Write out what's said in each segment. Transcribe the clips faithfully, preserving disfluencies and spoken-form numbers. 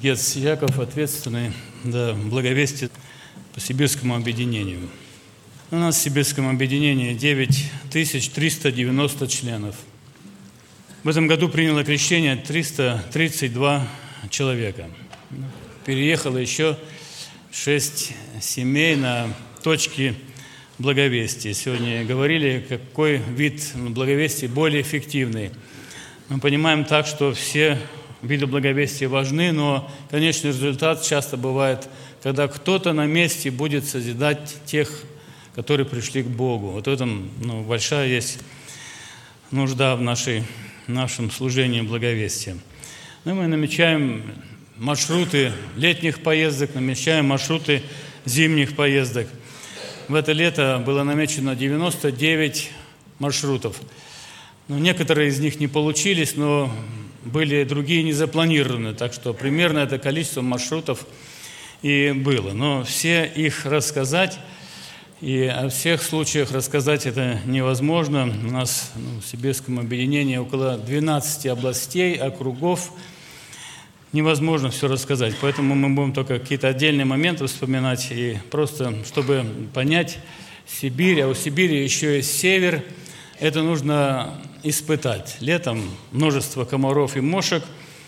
Гец Яков, ответственный за благовестие по Сибирскому объединению. У нас в Сибирском объединении девять тысяч триста девяносто членов. В этом году приняло крещение триста тридцать два человека. Переехало еще шесть семей на точки благовестия. Сегодня говорили, какой вид благовестия более эффективный. Мы понимаем так, что все виды благовестия важны, но конечный результат часто бывает, когда кто-то на месте будет созидать тех, которые пришли к Богу. Вот в этом ну, большая есть нужда в нашей, нашем служении благовестия. Ну, мы намечаем маршруты летних поездок, намечаем маршруты зимних поездок. В это лето было намечено девяносто девять маршрутов. Ну, некоторые из них не получились, но были другие не запланированы, так что примерно это количество маршрутов и было. Но все их рассказать, и о всех случаях рассказать это невозможно. У нас ну, в Сибирском объединении около двенадцати областей, округов. Невозможно все рассказать, поэтому мы будем только какие-то отдельные моменты вспоминать, и просто, чтобы понять Сибирь, а у Сибири еще есть север, это нужно испытать. Летом множество комаров и мошек,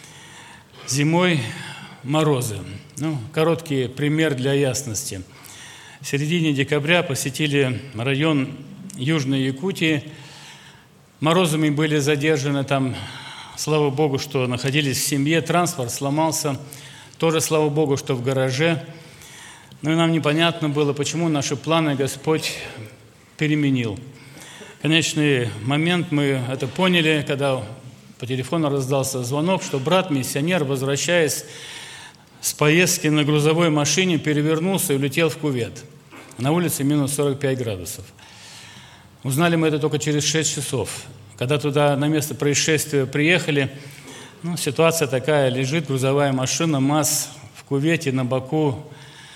зимой морозы. Ну, короткий пример для ясности. В середине декабря посетили район Южной Якутии. Морозами были задержаны там, слава Богу, что находились в семье, транспорт сломался. Тоже слава Богу, что в гараже. Но и нам непонятно было, почему наши планы Господь переменил. В конечный момент мы это поняли, когда по телефону раздался звонок, что брат-миссионер, возвращаясь с поездки на грузовой машине, перевернулся и улетел в кювет. На улице минус сорок пять градусов. Узнали мы это только через шесть часов. Когда туда на место происшествия приехали, ну, ситуация такая, лежит грузовая машина, МАЗ в кювете на боку,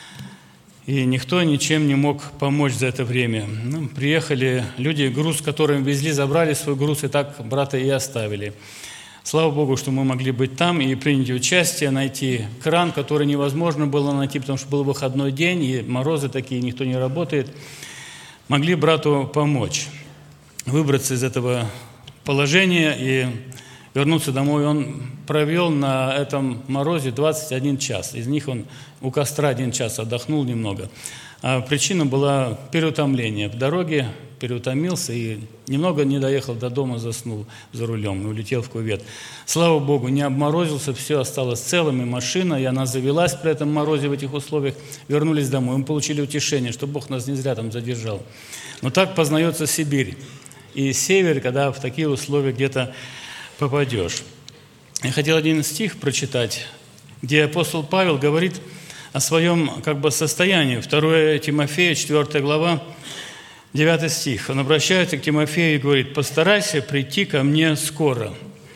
и никто ничем не мог помочь за это время. Ну, приехали люди, груз, который везли, забрали свой груз, и так брата и оставили. Слава Богу, что мы могли быть там и принять участие, найти кран, который невозможно было найти, потому что был выходной день, и морозы такие, никто не работает. Могли брату помочь выбраться из этого положения и вернуться домой. Он провел на этом морозе двадцать один час. Из них он у костра один час отдохнул немного. А причина была переутомление. В дороге переутомился и немного не доехал до дома, заснул за рулем и улетел в кювет. Слава Богу, не обморозился, все осталось целым, и машина, и она завелась при этом морозе в этих условиях. Вернулись домой, мы получили утешение, что Бог нас не зря там задержал. Но так познается Сибирь и север, когда в такие условия где-то попадешь. Я хотел один стих прочитать, где апостол Павел говорит о своем как бы состоянии. второе Тимофея, четвёртая глава, девятый стих. Он обращается к Тимофею и говорит: «Постарайся прийти ко мне скоро».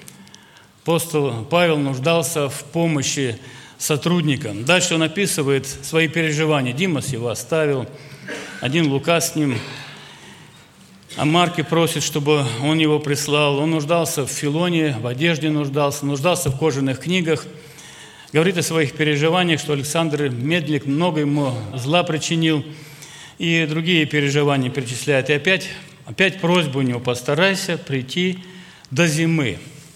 Апостол Павел нуждался в помощи сотрудникам. Дальше он описывает свои переживания. Димас его оставил, один Лука с ним. А Марке просит, чтобы он его прислал. Он нуждался в Филоне, в одежде нуждался, нуждался в кожаных книгах. Говорит о своих переживаниях, что Александр Медлик много ему зла причинил. И другие переживания перечисляет. И опять, опять просьба у него: постарайся прийти до зимы.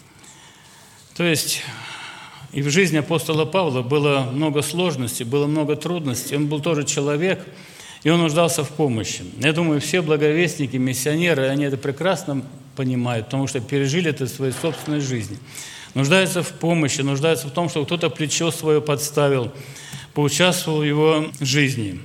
То есть и в жизни апостола Павла было много сложностей, было много трудностей. Он был тоже человек, и он нуждался в помощи. Я думаю, все благовестники, миссионеры, они это прекрасно понимают, потому что пережили это в своей собственной жизни. Нуждаются в помощи, нуждаются в том, чтобы кто-то плечо свое подставил, поучаствовал в его жизни.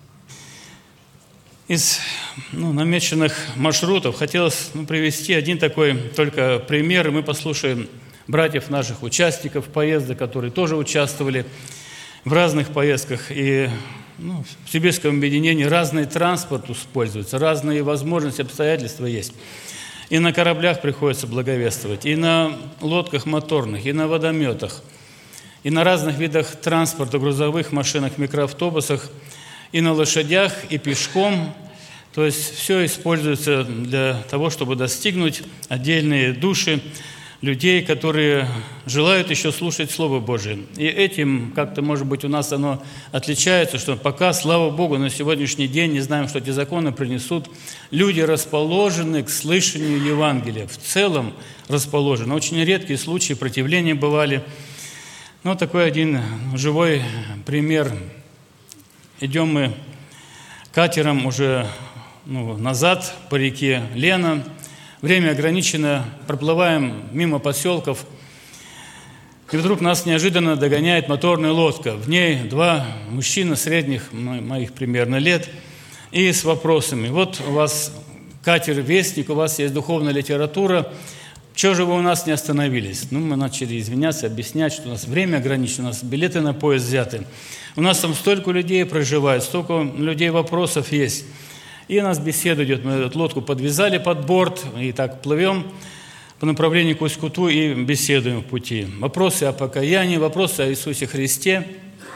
Из ну, намеченных маршрутов хотелось ну, привести один такой только пример, и мы послушаем братьев наших участников поездок, которые тоже участвовали в разных поездках. И ну, в Сибирском объединении разный транспорт используется, разные возможности, обстоятельства есть. И на кораблях приходится благовествовать, и на лодках моторных, и на водометах, и на разных видах транспорта, грузовых машинах, микроавтобусах, и на лошадях, и пешком. То есть все используется для того, чтобы достигнуть отдельные души людей, которые желают еще слушать Слово Божие. И этим как-то, может быть, у нас оно отличается, что пока, слава Богу, на сегодняшний день, не знаем, что эти законы принесут, люди расположены к слышанию Евангелия. В целом расположены. Очень редкие случаи противления бывали. Но такой один живой пример. Идем мы катером уже ну, назад по реке Лена. Время ограничено, проплываем мимо поселков, и вдруг нас неожиданно догоняет моторная лодка. В ней два мужчины средних, моих примерно лет, и с вопросами. Вот у вас катер «Вестник», у вас есть духовная литература, чего же вы у нас не остановились? Ну, мы начали извиняться, объяснять, что у нас время ограничено, у нас билеты на поезд взяты. У нас там столько людей проживает, столько людей вопросов есть. И у нас беседа идет, мы эту лодку подвязали под борт, и так плывем по направлению к Усть-Куту и беседуем в пути. Вопросы о покаянии, вопросы о Иисусе Христе.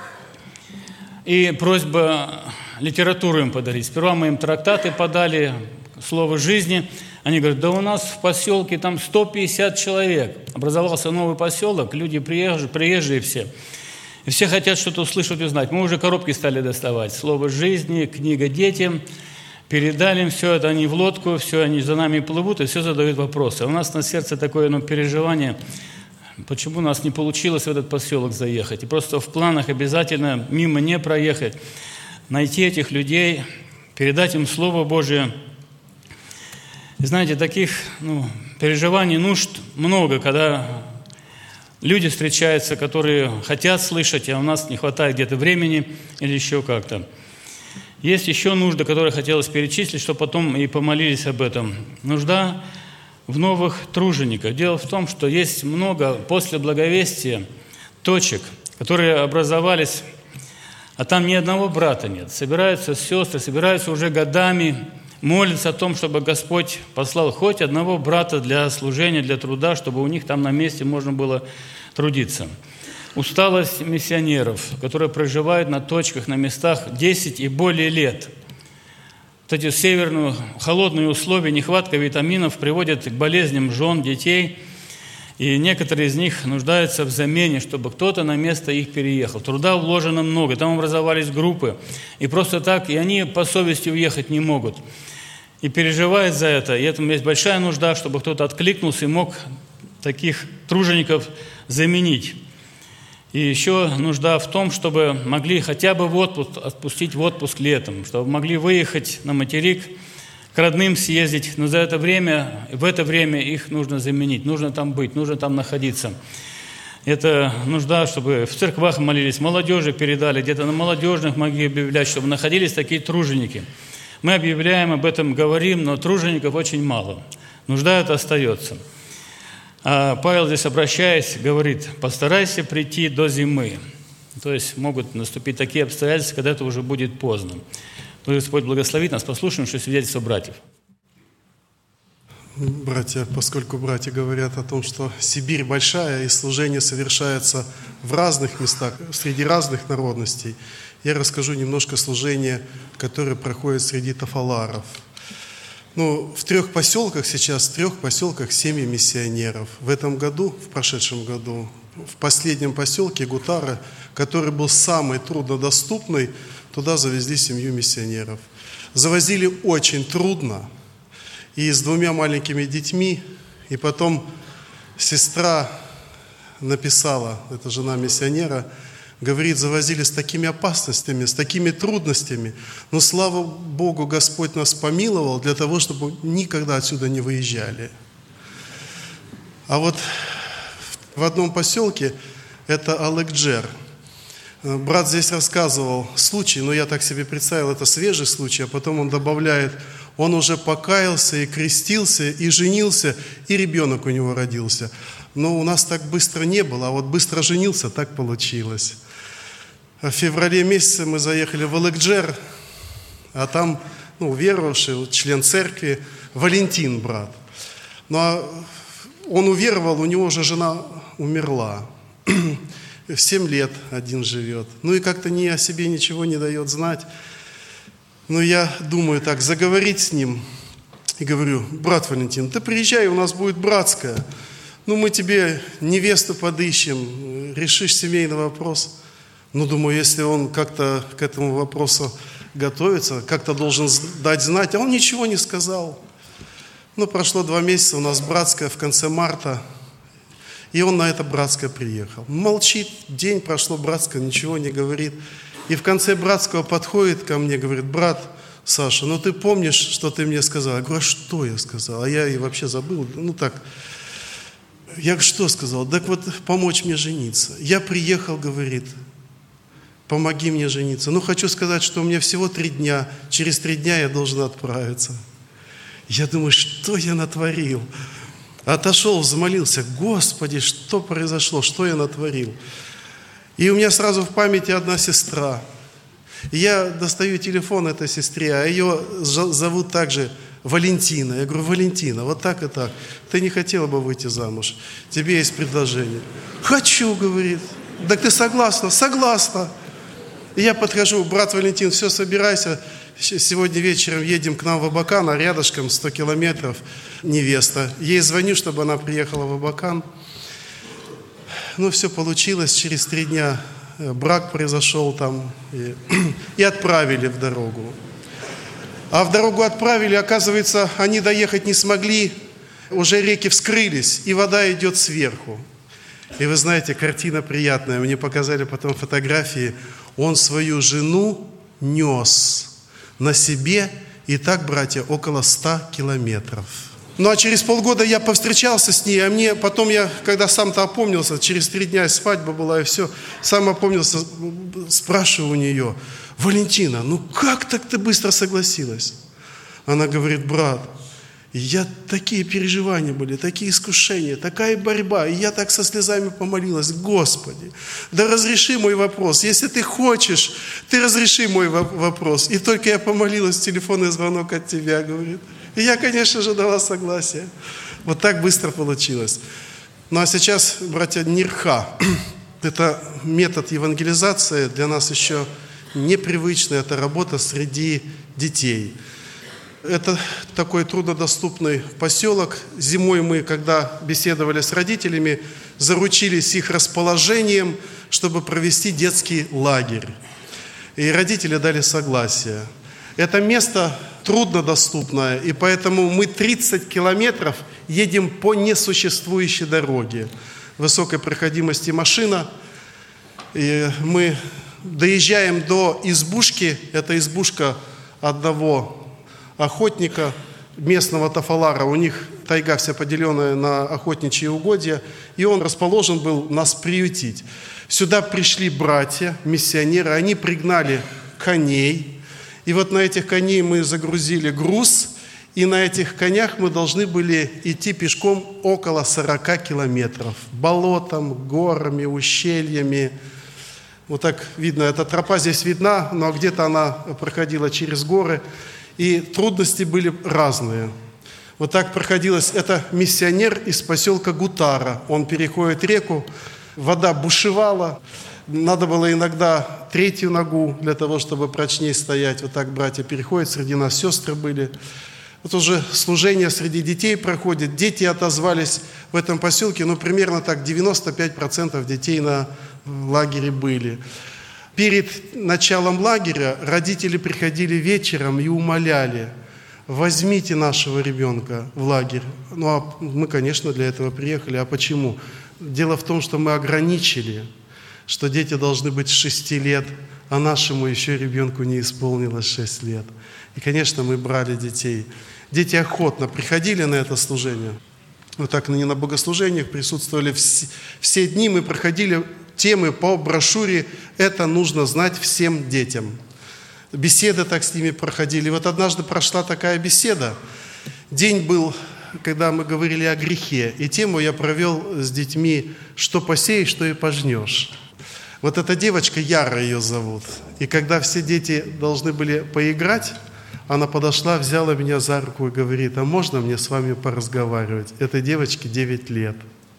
И просьба литературу им подарить. Сперва мы им трактаты подали, слово жизни. Они говорят, да у нас в поселке там сто пятьдесят человек. Образовался новый поселок, люди приезжие, приезжие все. И все хотят что-то услышать и узнать. Мы уже коробки стали доставать. Слово жизни, книга детям. Передали им все это, они в лодку, все, они за нами плывут, и все задают вопросы. А у нас на сердце такое ну, переживание, почему у нас не получилось в этот поселок заехать. И просто в планах обязательно мимо не проехать, найти этих людей, передать им Слово Божие. И знаете, таких ну, переживаний, нужд много, когда люди встречаются, которые хотят слышать, а у нас не хватает где-то времени или еще как-то. Есть еще нужда, которую хотелось перечислить, чтобы потом и помолились об этом. Нужда в новых тружениках. Дело в том, что есть много после благовестия точек, которые образовались, а там ни одного брата нет. Собираются сестры, собираются уже годами, молятся о том, чтобы Господь послал хоть одного брата для служения, для труда, чтобы у них там на месте можно было трудиться. Усталость миссионеров, которые проживают на точках, на местах десять и более лет. Вот эти северные холодные условия, нехватка витаминов приводят к болезням жен, детей. И некоторые из них нуждаются в замене, чтобы кто-то на место их переехал. Труда вложено много, там образовались группы. И просто так, и они по совести уехать не могут. И переживают за это. И этому есть большая нужда, чтобы кто-то откликнулся и мог таких тружеников заменить. И еще нужда в том, чтобы могли хотя бы в отпуск, отпустить в отпуск летом, чтобы могли выехать на материк, к родным съездить, но за это время, в это время их нужно заменить, нужно там быть, нужно там находиться. Это нужда, чтобы в церквах молились, молодежи передали, где-то на молодежных могли объявлять, чтобы находились такие труженики. Мы объявляем об этом, говорим, но тружеников очень мало. Нужда эта остается. А Павел здесь, обращаясь, говорит, постарайся прийти до зимы. То есть могут наступить такие обстоятельства, когда это уже будет поздно. Господь благословит нас, послушаем, что свидетельство братьев. Братья, поскольку братья говорят о том, что Сибирь большая и служение совершается в разных местах, среди разных народностей, я расскажу немножко служения, которое проходит среди тафаларов. Ну, в трех поселках сейчас, в трех поселках семьи миссионеров. В этом году, в прошедшем году, в последнем поселке Гутара, который был самый труднодоступный, туда завезли семью миссионеров. Завозили очень трудно, и с двумя маленькими детьми, и потом сестра написала, это жена миссионера, говорит, завозили с такими опасностями, с такими трудностями, но, слава Богу, Господь нас помиловал для того, чтобы никогда отсюда не выезжали. А вот в одном поселке, это Алекджер, брат здесь рассказывал случай, но я так себе представил, это свежий случай, а потом он добавляет, он уже покаялся и крестился, и женился, и ребенок у него родился. Но у нас так быстро не было, а вот быстро женился, так получилось. В феврале месяце мы заехали в Алекджер, а там ну, веровавший, член церкви, Валентин, брат. Ну, а он уверовал, у него уже жена умерла. В семь лет один живет. Ну и как-то ни о себе ничего не дает знать. Но я думаю так, заговорить с ним. И говорю, брат Валентин, ты приезжай, у нас будет братская. ну мы тебе невесту подыщем, решишь семейный вопрос. Ну, думаю, если он как-то к этому вопросу готовится, как-то должен дать знать, а он ничего не сказал. Ну, прошло два месяца, у нас братская в конце марта, и он на это братское приехал. Молчит, день прошло, братское, ничего не говорит. И в конце братского подходит ко мне, говорит: брат Саша, ну ты помнишь, что ты мне сказал? Я говорю: а что я сказал? А я и вообще забыл, ну так. Я что сказал? Так вот, помочь мне жениться. Я приехал, говорит, помоги мне жениться. Ну, хочу сказать, что у меня всего три дня. Через три дня я должен отправиться. Я думаю, что я натворил? Отошел, взмолился: Господи, что произошло? Что я натворил? И у меня сразу в памяти одна сестра. И я достаю телефон этой сестре, а ее зовут также Валентина. Я говорю: Валентина, вот так и так. Ты не хотела бы выйти замуж? Тебе есть предложение. Хочу, говорит. Так ты согласна? Согласна. И я подхожу: брат Валентин, все, собирайся. Сегодня вечером едем к нам в Абакан, а рядышком сто километров невеста. Ей звоню, чтобы она приехала в Абакан. Ну, все получилось. Через три дня брак произошел там. И, и отправили в дорогу. А в дорогу отправили, оказывается, они доехать не смогли. Уже реки вскрылись, и вода идет сверху. И вы знаете, картина приятная. Мне показали потом фотографии. Он свою жену нес на себе, и так, братья, около ста километров. Ну, а через полгода я повстречался с ней, а мне потом я, когда сам-то опомнился, через три дня свадьба была, и все, сам опомнился, спрашиваю у нее: Валентина, ну как так ты быстро согласилась? Она говорит: брат, я такие переживания были, такие искушения, такая борьба. И я так со слезами помолилась: Господи, да разреши мой вопрос. Если ты хочешь, ты разреши мой вопрос. И только я помолилась, телефонный звонок от тебя, говорит. И я, конечно же, дала согласие. Вот так быстро получилось. Ну а сейчас, братья, нирха. Это метод евангелизации, для нас еще непривычный. Это работа среди детей. Это такой труднодоступный поселок. Зимой мы, когда беседовали с родителями, заручились их расположением, чтобы провести детский лагерь. И родители дали согласие. Это место труднодоступное, и поэтому мы тридцать километров едем по несуществующей дороге. Высокой проходимости машина. И мы доезжаем до избушки. Это избушка одного охотника, местного тафалара. У них тайга вся поделенная на охотничьи угодья, и он расположен был нас приютить. Сюда пришли братья, миссионеры, они пригнали коней, и вот на этих коней мы загрузили груз, и на этих конях мы должны были идти пешком около сорока километров. Болотом, горами, ущельями. Вот так видно, эта тропа здесь видна, но где-то она проходила через горы. И трудности были разные. Вот так проходилось. Это миссионер из поселка Гутара. Он переходит реку, вода бушевала. Надо было иногда третью ногу для того, чтобы прочнее стоять. Вот так братья переходят, среди нас сестры были. Вот уже служение среди детей проходит. Дети отозвались в этом поселке, ну, примерно так, девяносто пять процентов детей на лагере были. Перед началом лагеря родители приходили вечером и умоляли: возьмите нашего ребенка в лагерь. Ну, а мы, конечно, для этого приехали. А почему? Дело в том, что мы ограничили, что дети должны быть с шести лет, а нашему еще ребенку не исполнилось шесть лет. И, конечно, мы брали детей. Дети охотно приходили на это служение. Вот так не на богослужениях присутствовали все, все дни. Мы проходили темы по брошюре «Это нужно знать всем детям». Беседы так с ними проходили. Вот однажды прошла такая беседа. День был, когда мы говорили о грехе. И тему я провел с детьми «Что посеешь, что и пожнешь». Вот эта девочка, Яра ее зовут. И когда все дети должны были поиграть, она подошла, взяла меня за руку и говорит: а можно мне с вами поразговаривать? Этой девочке девять лет.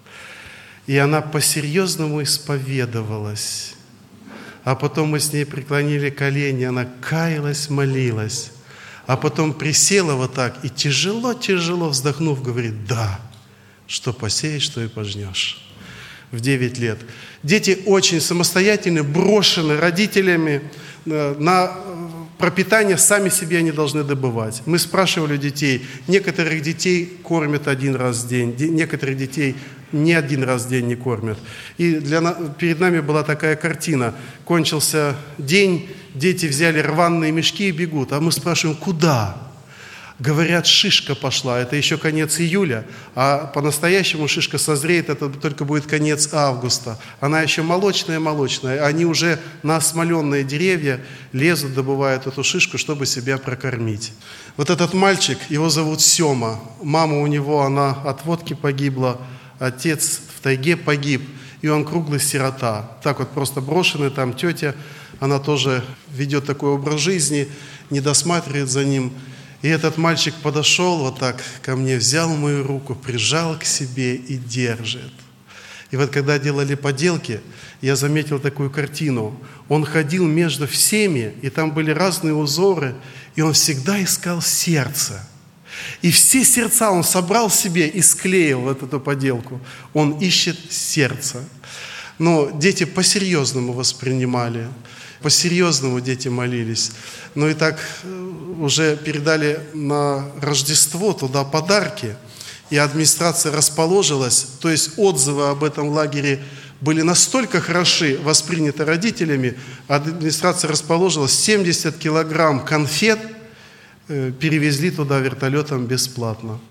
И она по-серьезному исповедовалась. А потом мы с ней преклонили колени, она каялась, молилась. А потом присела вот так и тяжело-тяжело вздохнув, говорит: да, что посеешь, что и пожнешь. В девять лет. Дети очень самостоятельны, брошены родителями. На пропитание сами себе они должны добывать. Мы спрашивали детей. Некоторых детей кормят один раз в день. Некоторых детей не один раз в день не кормят. И для, перед нами была такая картина. Кончился день, дети взяли рваные мешки и бегут. А мы спрашиваем, куда? Говорят, шишка пошла, это еще конец июля, а по-настоящему шишка созреет, это только будет конец августа. Она еще молочная-молочная, они уже на осмоленные деревья лезут, добывают эту шишку, чтобы себя прокормить. Вот этот мальчик, его зовут Сема, мама у него, она от водки погибла, отец в тайге погиб, и он круглый сирота. Так вот просто брошенный, там тетя, она тоже ведет такой образ жизни, не досматривает за ним. И этот мальчик подошел вот так ко мне, взял мою руку, прижал к себе и держит. И вот когда делали поделки, я заметил такую картину. Он ходил между всеми, и там были разные узоры, и он всегда искал сердце. И все сердца он собрал себе и склеил вот эту поделку. Он ищет сердце. Но дети по-серьезному воспринимали. По-серьезному дети молились. Ну и так уже передали на Рождество туда подарки, и администрация расположилась, то есть отзывы об этом лагере были настолько хороши, восприняты родителями, администрация расположилась, семьдесят килограмм конфет перевезли туда вертолетом бесплатно.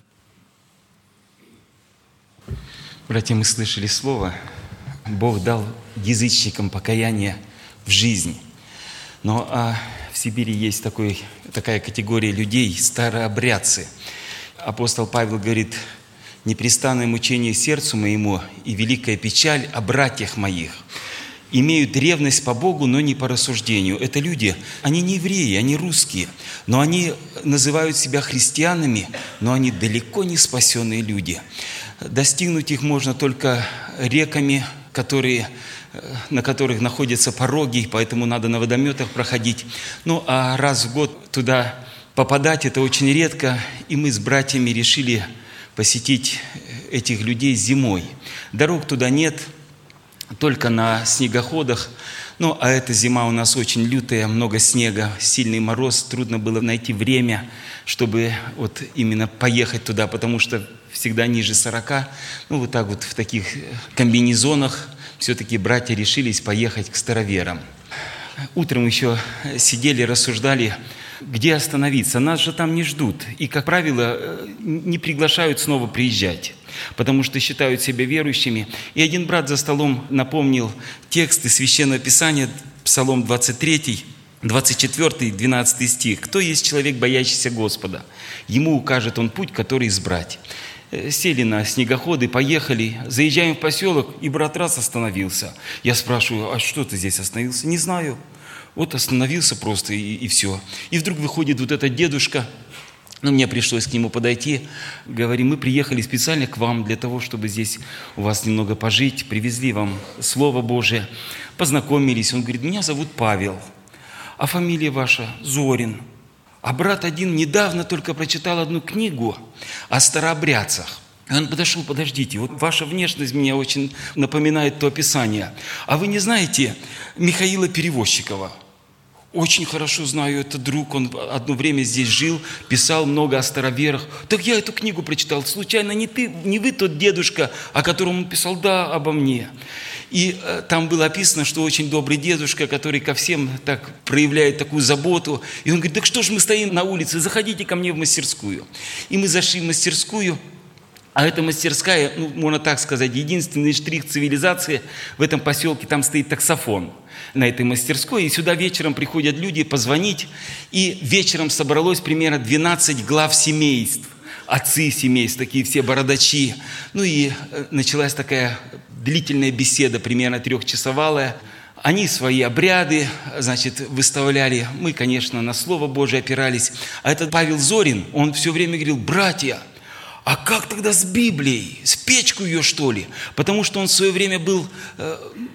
Братья, мы слышали слово, Бог дал язычникам покаяние в жизни. Но а в Сибири есть такой, такая категория людей, старообрядцы. Апостол Павел говорит, непрестанное мучение сердцу моему и великая печаль о братьях моих. Имеют ревность по Богу, но не по рассуждению. Это люди, они не евреи, они русские, но они называют себя христианами, но они далеко не спасенные люди. Достигнуть их можно только реками, которые, на которых находятся пороги, поэтому надо на водометах проходить. Ну, а раз в год туда попадать – это очень редко, и мы с братьями решили посетить этих людей зимой. Дорог туда нет, только на снегоходах. Ну, а эта зима у нас очень лютая, много снега, сильный мороз, трудно было найти время, чтобы вот именно поехать туда, потому что всегда ниже сорока. Ну, вот так вот в таких комбинезонах все-таки братья решились поехать к староверам. Утром еще сидели, рассуждали, где остановиться. Нас же там не ждут. И, как правило, не приглашают снова приезжать, потому что считают себя верующими. И один брат за столом напомнил тексты Священного Писания, Псалом двадцать три, двадцать четыре, двенадцатый стих. «Кто есть человек, боящийся Господа? Ему укажет он путь, который избрать». Сели на снегоходы, поехали, заезжаем в поселок, и брат раз остановился. Я спрашиваю, а что ты здесь остановился? Не знаю. Вот остановился просто, и, и все. И вдруг выходит вот этот дедушка, ну, мне пришлось к нему подойти, говорим, мы приехали специально к вам для того, чтобы здесь у вас немного пожить, привезли вам Слово Божие, познакомились. Он говорит, меня зовут Павел, а фамилия ваша Зорин. А брат один недавно только прочитал одну книгу о старообрядцах. И он подошел, подождите, вот ваша внешность меня очень напоминает то описание. А вы не знаете Михаила Перевозчикова? Очень хорошо знаю, это друг, он одно время здесь жил, писал много о староверах. Так я эту книгу прочитал. Случайно не ты, не вы тот дедушка, о котором он писал? Да, обо мне. И э, там было описано, что очень добрый дедушка, который ко всем так проявляет такую заботу. И он говорит, так что ж мы стоим на улице, заходите ко мне в мастерскую. И мы зашли в мастерскую, а эта мастерская, ну, можно так сказать, единственный штрих цивилизации в этом поселке, там стоит таксофон на этой мастерской. И сюда вечером приходят люди позвонить. И вечером собралось примерно двенадцать глав семейств. Отцы семейств, такие все бородачи. Ну и началась такая длительная беседа, примерно трехчасовая. Они свои обряды, значит, выставляли. Мы, конечно, на Слово Божие опирались. А этот Павел Зорин, он все время говорил, братья, а как тогда с Библией? С печку ее, что ли? Потому что он в свое время был э,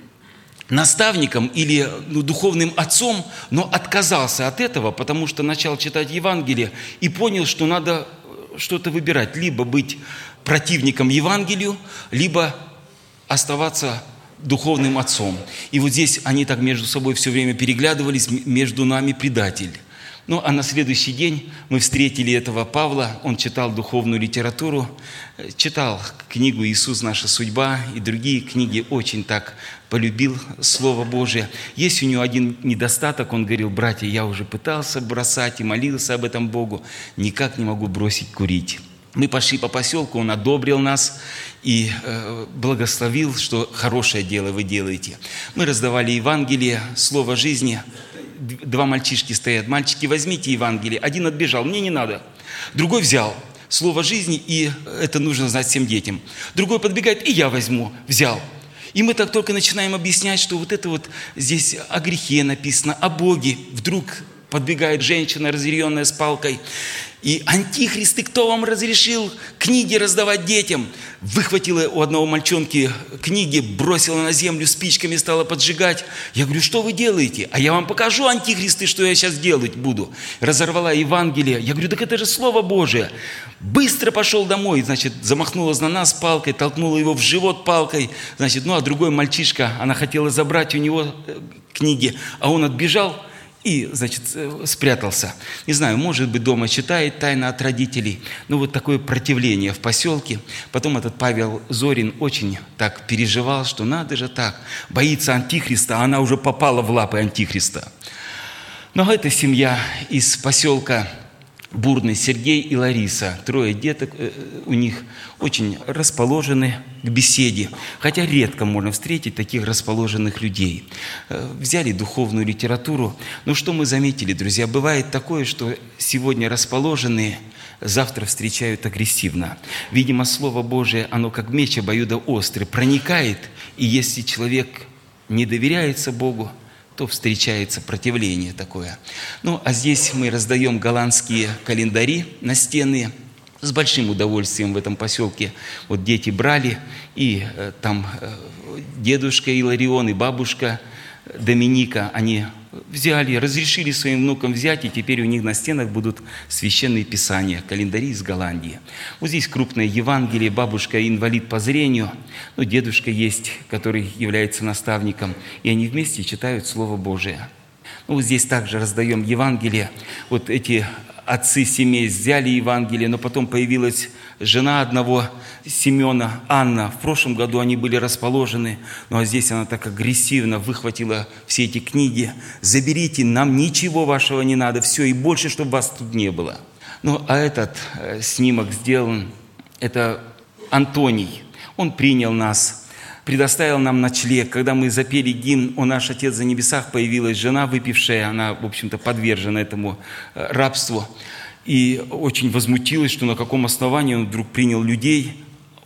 наставником или ну, духовным отцом, но отказался от этого, потому что начал читать Евангелие и понял, что надо что-то выбирать. Либо быть противником Евангелию, либо оставаться духовным отцом. И вот здесь они так между собой все время переглядывались, между нами предатель. Ну, а на следующий день мы встретили этого Павла, он читал духовную литературу, читал книгу «Иисус. Наша судьба» и другие книги, очень так полюбил Слово Божие. Есть у него один недостаток, он говорил: братья, я уже пытался бросать и молился об этом Богу, никак не могу бросить курить. Мы пошли по поселку, он одобрил нас и э, благословил, что хорошее дело вы делаете. Мы раздавали Евангелие, Слово жизни. Два мальчишки стоят. Мальчики, возьмите Евангелие. Один отбежал, мне не надо. Другой взял Слово жизни, и это нужно знать всем детям. Другой подбегает, и я возьму, взял. И мы так только начинаем объяснять, что вот это вот здесь о грехе написано, о Боге. Вдруг подбегает женщина, разъяренная с палкой. И антихрист, и кто вам разрешил книги раздавать детям? Выхватила у одного мальчонки книги, бросила на землю, спичками стала поджигать. Я говорю: что вы делаете? А я вам покажу, антихристы, что я сейчас делать буду. Разорвала Евангелие. Я говорю: так это же Слово Божие. Быстро пошел домой. Значит, замахнулась на нас палкой, толкнула его в живот палкой. Значит, ну а другой мальчишка, она хотела забрать у него книги, а он отбежал и, значит, спрятался. Не знаю, может быть, дома читает тайно от родителей. Ну, вот такое противление в поселке. Потом этот Павел Зорин очень так переживал, что надо же так, боится антихриста, а она уже попала в лапы антихриста. Но эта семья из поселка Бурный, Сергей и Лариса, трое деток у них, очень расположены к беседе. Хотя редко можно встретить таких расположенных людей. Взяли духовную литературу. Но что мы заметили, друзья? Бывает такое, что сегодня расположенные завтра встречают агрессивно. Видимо, Слово Божие, оно как меч обоюдоострый, проникает. И если человек не доверяется Богу, то встречается противление такое. Ну, а здесь мы раздаем голландские календари настенные. С большим удовольствием в этом поселке вот дети брали, и э, там э, дедушка Иларион и бабушка Доминика, они взяли, разрешили своим внукам взять, и теперь у них на стенах будут священные писания, календари из Голландии. Вот здесь крупное Евангелие, бабушка инвалид по зрению, ну, дедушка есть, который является наставником, и они вместе читают Слово Божие. Ну, вот здесь также раздаем Евангелие. Вот эти отцы семей взяли Евангелие, но потом появилась жена одного Семена, Анна. В прошлом году они были расположены, ну а здесь она так агрессивно выхватила все эти книги. Заберите, нам ничего вашего не надо, все, и больше, чтобы вас тут не было. Ну, а этот э, снимок сделан, это Антоний. Он принял нас, предоставил нам ночлег. Когда мы запели гимн «О наш Отец за небесах», появилась жена выпившая, она, в общем-то, подвержена этому рабству. И очень возмутилась, что на каком основании он вдруг принял людей.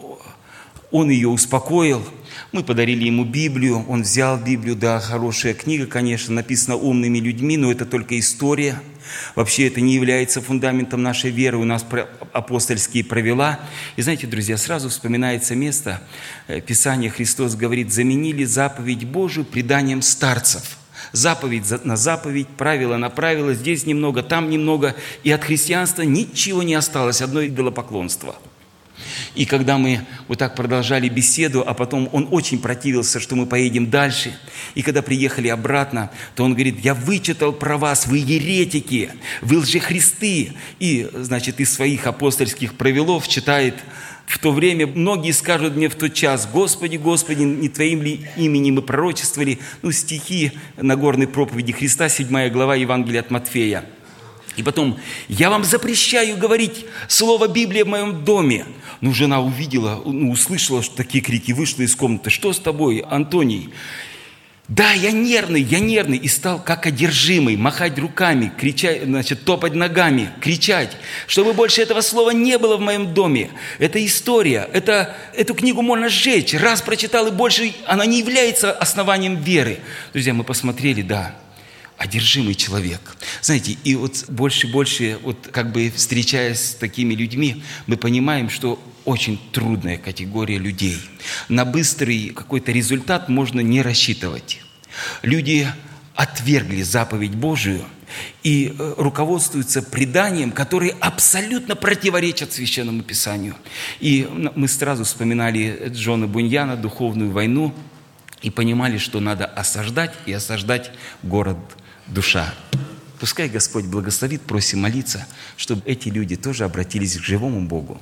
Он ее успокоил. Мы подарили ему Библию, он взял Библию. Да, хорошая книга, конечно, написана умными людьми, но это только история. Вообще это не является фундаментом нашей веры. У нас апостольские правила. И знаете, друзья, сразу вспоминается место Писания. Христос говорит: заменили заповедь Божию преданием старцев. Заповедь на заповедь, правило на правило, здесь немного, там немного. И от христианства ничего не осталось, одно идолопоклонство. И когда мы вот так продолжали беседу, а потом он очень противился, что мы поедем дальше. И когда приехали обратно, то он говорит: я вычитал про вас, вы еретики, вы лжехристы. И, значит, из своих апостольских правилов читает: в то время многие скажут мне в тот час: Господи, Господи, не Твоим ли именем мы пророчествовали? Ну, стихи Нагорной проповеди Христа, седьмая глава Евангелия от Матфея. И потом: я вам запрещаю говорить слово Библия в моем доме. Ну, жена увидела, ну, услышала, что такие крики, вышла из комнаты: что с тобой, Антоний? Да, я нервный, я нервный. И стал как одержимый махать руками, кричать, значит, топать ногами, кричать, чтобы больше этого слова не было в моем доме. Это история, это, эту книгу можно сжечь. Раз прочитал, и больше она не является основанием веры. Друзья, мы посмотрели, да, одержимый человек. Знаете, и вот больше и больше, вот как бы встречаясь с такими людьми, мы понимаем, что очень трудная категория людей. На быстрый какой-то результат можно не рассчитывать. Люди отвергли заповедь Божию и руководствуются преданием, которые абсолютно противоречат Священному Писанию. И мы сразу вспоминали Джона Буньяна, «Духовную войну», и понимали, что надо осаждать и осаждать город душа. Пускай Господь благословит, просим молиться, чтобы эти люди тоже обратились к живому Богу.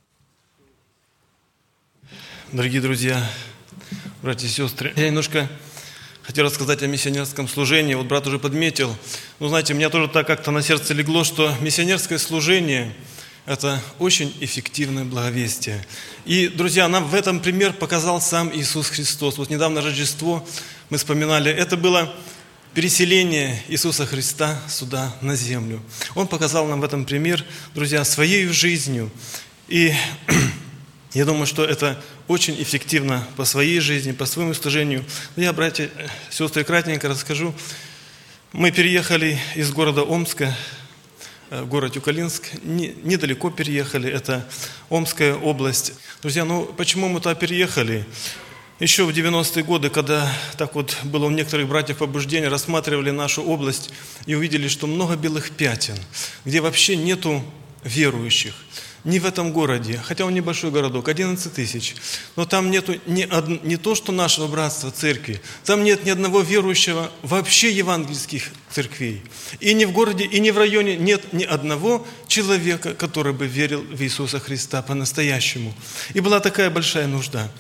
Дорогие друзья, братья и сестры, я немножко хотел рассказать о миссионерском служении. Вот брат уже подметил. Ну, знаете, меня тоже так как-то на сердце легло, что миссионерское служение – это очень эффективное благовестие. И, друзья, нам в этом пример показал сам Иисус Христос. Вот недавно Рождество мы вспоминали. Это было переселение Иисуса Христа сюда, на землю. Он показал нам в этом пример, друзья, своей жизнью. И я думаю, что это очень эффективно по своей жизни, по своему служению. Я, братья, сестры, кратенько расскажу. Мы переехали из города Омска в город Тюкалинск. Недалеко переехали, это Омская область. Друзья, ну почему мы туда переехали? Еще в девяностые годы, когда так вот было у некоторых братьев побуждение, рассматривали нашу область и увидели, что много белых пятен, где вообще нету верующих. Не в этом городе, хотя он небольшой городок, одиннадцать тысяч, но там нету ни од... не то, что нашего братства церкви, там нет ни одного верующего вообще евангельских церквей. И ни в городе, и ни в районе нет ни одного человека, который бы верил в Иисуса Христа по-настоящему. И была такая большая нужда.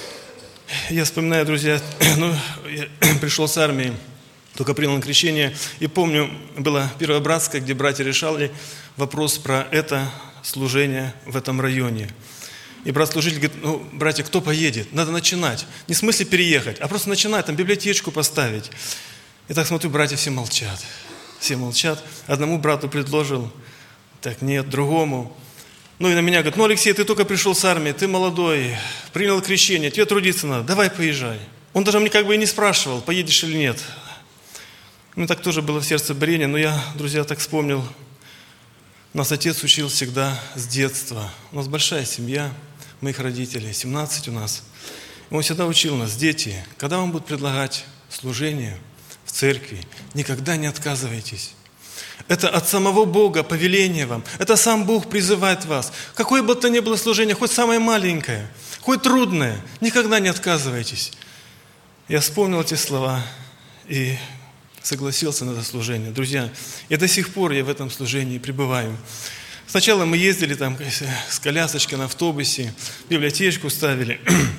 Я вспоминаю, друзья, ну, я пришел с армии, только принял крещение, и помню, была первая братская, где братья решали вопрос про это служение в этом районе. И брат-служитель говорит: ну, братья, кто поедет? Надо начинать. Не в смысле переехать, а просто начинать, там библиотечку поставить. И так смотрю, братья все молчат. Все молчат. Одному брату предложил, так нет, другому. Ну и на меня говорит: ну, Алексей, ты только пришел с армии, ты молодой, принял крещение, тебе трудиться надо, давай поезжай. Он даже мне как бы и не спрашивал, поедешь или нет. Мне так тоже было в сердце борение, но я, друзья, так вспомнил. Нас отец учил всегда с детства. У нас большая семья, моих родителей, семнадцать у нас. Он всегда учил нас: дети, когда вам будут предлагать служение в церкви, никогда не отказывайтесь. Это от самого Бога повеление вам. Это сам Бог призывает вас. Какое бы то ни было служение, хоть самое маленькое, хоть трудное, никогда не отказывайтесь. Я вспомнил эти слова и согласился на это служение. Друзья, и до сих пор я в этом служении пребываю. Сначала мы ездили там с колясочкой на автобусе, библиотечку ставили.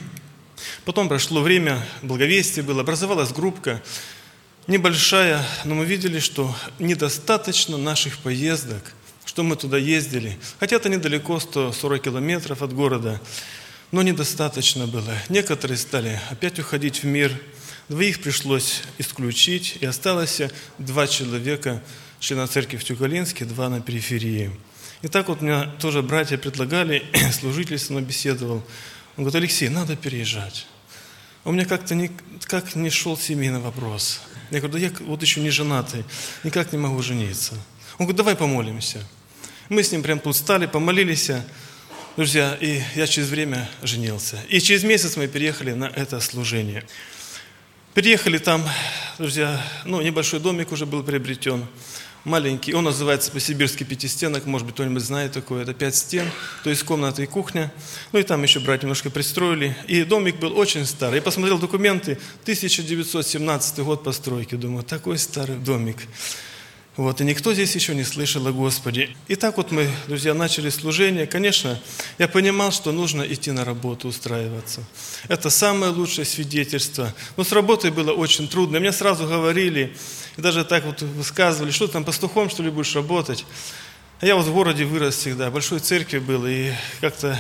Потом прошло время, благовестие было, образовалась группка. Небольшая, но мы видели, что недостаточно наших поездок, что мы туда ездили. Хотя это недалеко, сто сорок километров от города, но недостаточно было. Некоторые стали опять уходить в мир, двоих пришлось исключить, и осталось два человека, члена церкви в Тюкалинске, два на периферии. И так вот мне тоже братья предлагали, служитель со мной беседовал. Он говорит: Алексей, надо переезжать. У меня как-то никак не шел семейный вопрос. Я говорю: да я вот еще не женатый, никак не могу жениться. Он говорит: давай помолимся. Мы с ним прям тут стали, помолились, друзья, и я через время женился. И через месяц мы переехали на это служение. Переехали там, друзья, ну, небольшой домик уже был приобретен, маленький. Он называется по-сибирски пятистенок, может быть, кто-нибудь знает такое. Это пять стен, то есть комната и кухня. Ну и там еще братья немножко пристроили. И домик был очень старый. Я посмотрел документы, тысяча девятьсот семнадцатый год постройки. Думаю, такой старый домик. Вот, и никто здесь еще не слышал о Господе. И так вот мы, друзья, начали служение. Конечно, я понимал, что нужно идти на работу, устраиваться. Это самое лучшее свидетельство. Но с работой было очень трудно. Мне сразу говорили, и даже так вот высказывали: что ты там пастухом, что ли, будешь работать? А я вот в городе вырос всегда, в большой церкви был, и как-то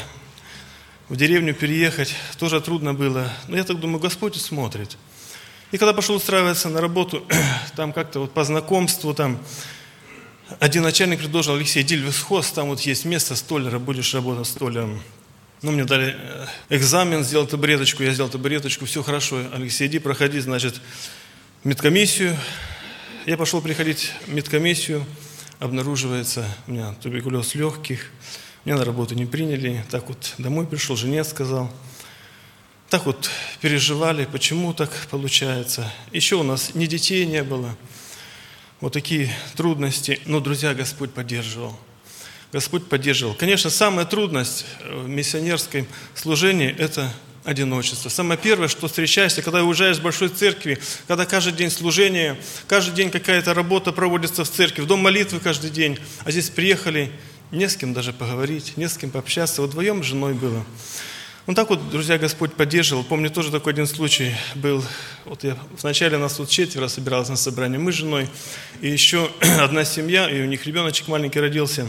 в деревню переехать тоже трудно было. Но я так думаю, Господь смотрит. И когда пошел устраиваться на работу, там как-то вот по знакомству, там один начальник предложил: Алексей, иди в исхоз, там вот есть место столяра, будешь работать столяром. Ну, мне дали экзамен, сделал табуреточку, я сделал табуреточку, все хорошо, Алексей, иди, проходи, значит, медкомиссию. Я пошел приходить в медкомиссию, обнаруживается, у меня туберкулез легких, меня на работу не приняли, так вот домой пришел, жене сказал. так вот переживали, почему так получается. Еще у нас ни детей не было. Вот такие трудности. Но, друзья, Господь поддерживал. Господь поддерживал. Конечно, самая трудность в миссионерском служении – это одиночество. Самое первое, что встречаешься, когда уезжаешь с большой церкви, когда каждый день служение, каждый день какая-то работа проводится в церкви, в дом молитвы каждый день, а здесь приехали, не с кем даже поговорить, не с кем пообщаться. Вот вдвоем с женой было. Ну так вот, друзья, Господь поддерживал. Помню, тоже такой один случай был. Вот я вначале нас тут четверо собиралось на собрание, мы с женой, и еще одна семья, и у них ребеночек маленький родился.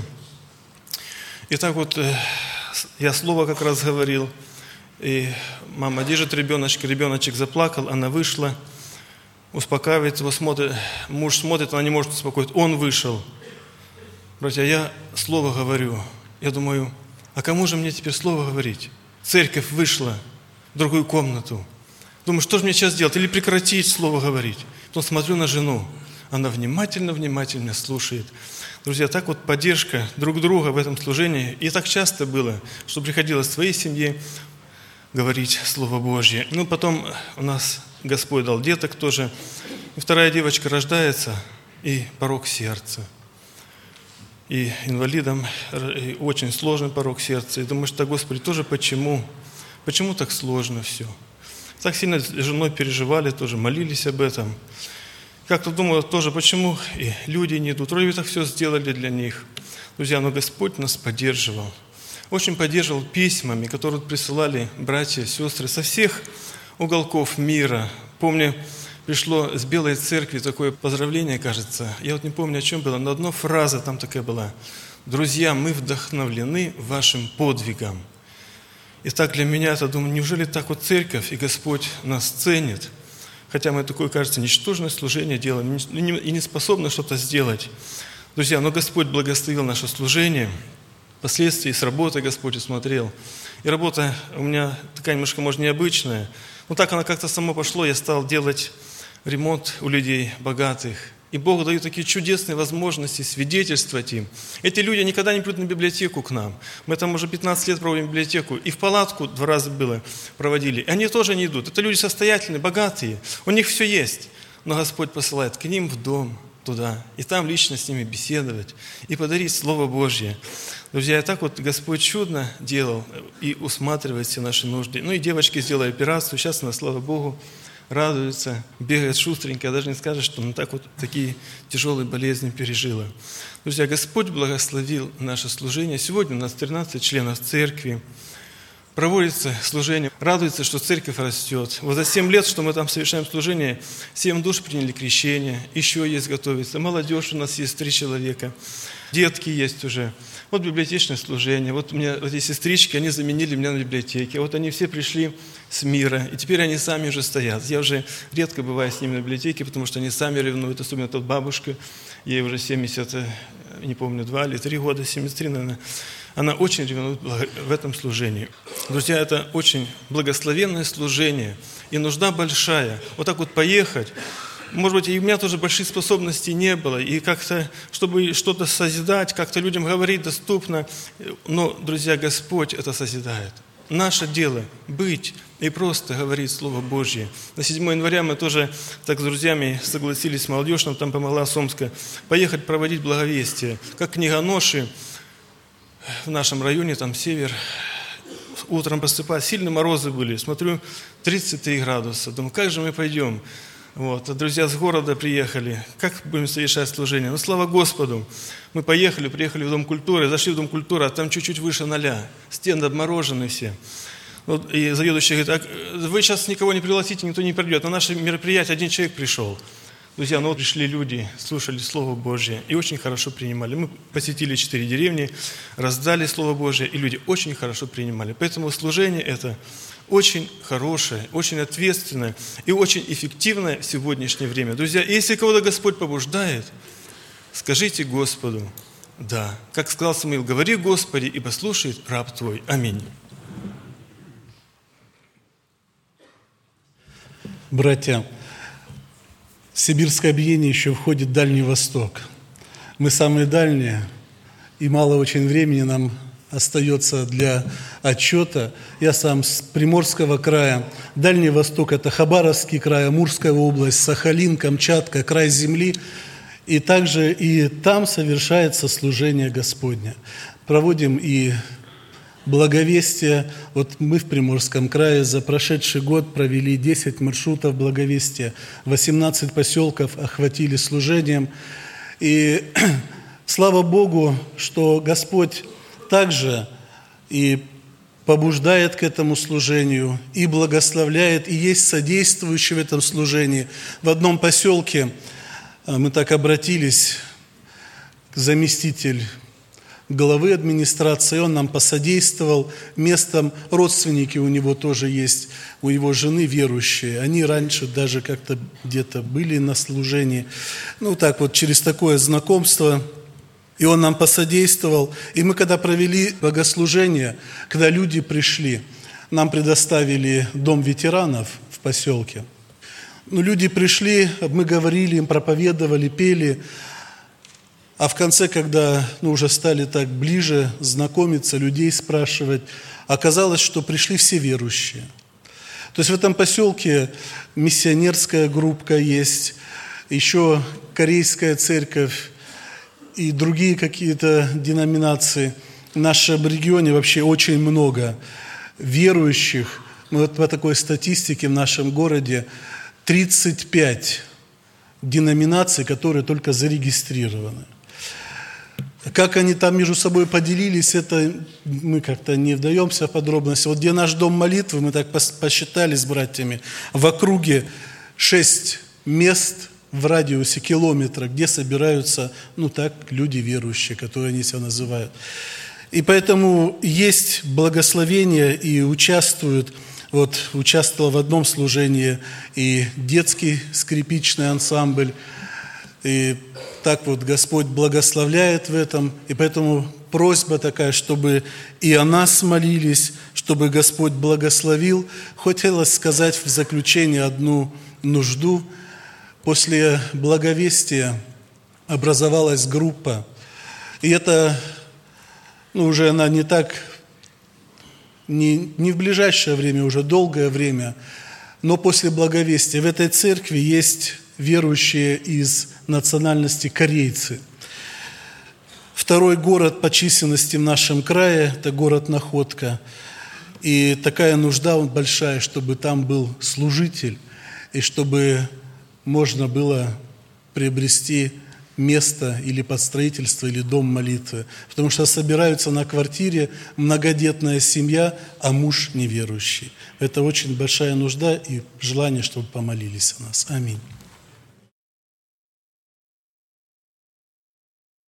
И так вот я слово как раз говорил, и мама держит ребеночка, ребеночек заплакал, она вышла, успокаивает его, смотрит, муж смотрит, она не может успокоить, он вышел. Братья, я слово говорю, я думаю, а кому же мне теперь слово говорить? Церковь вышла в другую комнату. Думаю, что же мне сейчас делать? Или прекратить слово говорить? Потом смотрю на жену, она внимательно-внимательно слушает. Друзья, так вот поддержка друг друга в этом служении, и так часто было, что приходилось в своей семье говорить Слово Божье. Ну, потом у нас Господь дал деток тоже. И вторая девочка рождается, и порок сердца. И инвалидам и очень сложный порок сердца. И думаю, что, Господи, тоже почему? Почему так сложно все? Так сильно с женой переживали тоже, молились об этом. Как-то думаю тоже, почему и люди не идут. Вроде бы так все сделали для них. Друзья, но Господь нас поддерживал. Очень поддерживал письмами, которые присылали братья, сестры со всех уголков мира. Помню, пришло с Белой Церкви такое поздравление, кажется. Я вот не помню, о чем было, но одна фраза там такая была. «Друзья, мы вдохновлены вашим подвигом». И так для меня это, думаю, неужели так вот церковь и Господь нас ценит? Хотя мы такое, кажется, ничтожное служение делаем и не способны что-то сделать. Друзья, но Господь благословил наше служение. Впоследствии с работы Господь усмотрел. И работа у меня такая немножко, может, необычная. Но так она как-то само пошло. Я стал делать ремонт у людей богатых. И Бог дает такие чудесные возможности свидетельствовать им. Эти люди никогда не придут на библиотеку к нам. Мы там уже пятнадцать лет проводим библиотеку. И в палатку два раза было проводили. И они тоже не идут. Это люди состоятельные, богатые. У них все есть. Но Господь посылает к ним в дом, туда. И там лично с ними беседовать. И подарить Слово Божье. Друзья, так вот Господь чудно делал и усматривает все наши нужды. Ну и девочки сделали операцию. Сейчас она, слава Богу, радуется, бегает шустренько, даже не скажешь, что она так вот такие тяжелые болезни пережила. Друзья, Господь благословил наше служение. Сегодня у нас тринадцать членов церкви. Проводится служение. Радуется, что церковь растет. Вот за семь лет, что мы там совершаем служение, семь душ приняли крещение. Еще есть готовится. Молодежь у нас есть три человека. Детки есть уже. Вот библиотечное служение. Вот у меня вот эти сестрички, они заменили меня на библиотеке. Вот они все пришли с мира. И теперь они сами уже стоят. Я уже редко бываю с ними на библиотеке, потому что они сами ревнуют. Особенно тут бабушка. Ей уже семьдесят, не помню, два или три года, семьдесят три, наверное. Она очень ревнует в этом служении. Друзья, это очень благословенное служение. И нужда большая. Вот так вот поехать. Может быть, и у меня тоже больших способностей не было. И как-то, чтобы что-то созидать, как-то людям говорить доступно. Но, друзья, Господь это созидает. Наше дело быть и просто говорить Слово Божье. На седьмое января мы тоже так с друзьями согласились, молодежь нам там помогла, Сомска, поехать проводить благовестие. Как книгоноши в нашем районе, там север, утром поступают, сильные морозы были, смотрю, тридцать три градуса. Думаю, как же мы пойдем? Вот. А друзья с города приехали. Как будем совершать служение? Ну, слава Господу. Мы поехали, приехали в Дом культуры, зашли в Дом культуры, а там чуть-чуть выше ноля. Стены обморожены все. Вот, и заведующий говорит, а вы сейчас никого не пригласите, никто не придет. На наше мероприятие один человек пришел. Друзья, ну вот пришли люди, слушали Слово Божье и очень хорошо принимали. Мы посетили четыре деревни, раздали Слово Божье, и люди очень хорошо принимали. Поэтому служение это очень хорошее, очень ответственное и очень эффективное в сегодняшнее время. Друзья, если кого-то Господь побуждает, скажите Господу «да». Как сказал Самуил, говори Господи, ибо слушает раб Твой. Аминь. Братья, в Сибирское объединение еще входит Дальний Восток. Мы самые дальние, и мало очень времени нам остается для отчета. Я сам с Приморского края. Дальний Восток – это Хабаровский край, Амурская область, Сахалин, Камчатка, край земли. И также и там совершается служение Господне. Проводим и благовестие. Вот мы в Приморском крае за прошедший год провели десять маршрутов благовестия, восемнадцать поселков охватили служением. И слава Богу, что Господь также и побуждает к этому служению, и благословляет, и есть содействующий в этом служении. В одном поселке мы так обратились, заместитель главы администрации, он нам посодействовал местом, родственники у него тоже есть, у его жены верующие, они раньше даже как-то где-то были на служении, ну так вот через такое знакомство, и он нам посодействовал, и мы когда провели богослужение, когда люди пришли, нам предоставили дом ветеранов в поселке, ну люди пришли, мы говорили им, проповедовали, пели. А в конце, когда ну, уже стали так ближе знакомиться, людей спрашивать, оказалось, что пришли все верующие. То есть в этом поселке миссионерская группа есть, еще корейская церковь и другие какие-то деноминации. В нашем регионе вообще очень много верующих. Мы вот по такой статистике в нашем городе тридцать пять деноминаций, которые только зарегистрированы. Как они там между собой поделились, это мы как-то не вдаемся в подробности. Вот где наш дом молитвы, мы так посчитали с братьями, в округе шесть мест в радиусе километра, где собираются, ну так, люди верующие, которые они себя называют. И поэтому есть благословение и участвуют, вот участвовал в одном служении и детский скрипичный ансамбль, и так вот Господь благословляет в этом, и поэтому просьба такая, чтобы и о нас молились, чтобы Господь благословил. Хотелось сказать в заключение одну нужду. После благовестия образовалась группа, и это, ну, уже она не так, не, не в ближайшее время, уже долгое время, но после благовестия в этой церкви есть верующие из национальности корейцы. Второй город по численности в нашем крае – это город Находка. И такая нужда большая, чтобы там был служитель, и чтобы можно было приобрести место или под строительство, или дом молитвы. Потому что собираются на квартире многодетная семья, а муж неверующий. Это очень большая нужда и желание, чтобы помолились о нас. Аминь.